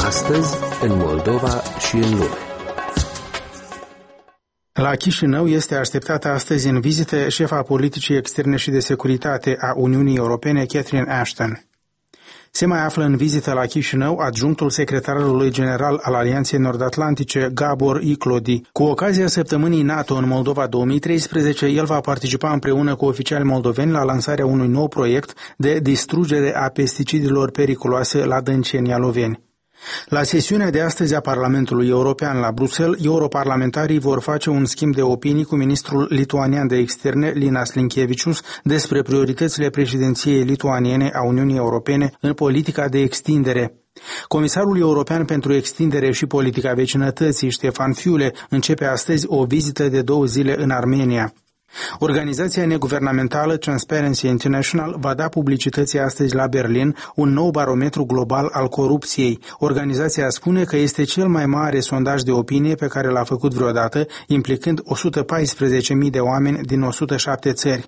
Astăzi, în Moldova și în lume. La Chișinău este așteptată astăzi în vizită șefa politicii externe și de securitate a Uniunii Europene, Catherine Ashton. Se mai află în vizită la Chișinău adjunctul secretarului general al Alianței Nord-Atlantice, Gabor Iclodi. Cu ocazia săptămânii NATO în Moldova 2013, el va participa împreună cu oficiali moldoveni la lansarea unui nou proiect de distrugere a pesticidelor periculoase la Dânceni Aloveni. La sesiunea de astăzi a Parlamentului European la Bruxelles, europarlamentarii vor face un schimb de opinii cu ministrul lituanian de externe, Linas Linkevičius, despre prioritățile președinției lituaniene a Uniunii Europene în politica de extindere. Comisarul european pentru extindere și politica vecinătății, Ștefan Füle, începe astăzi o vizită de 2 zile în Armenia. Organizația neguvernamentală Transparency International va da publicității astăzi la Berlin un nou barometru global al corupției. Organizația spune că este cel mai mare sondaj de opinie pe care l-a făcut vreodată, implicând 114.000 de oameni din 107 țări.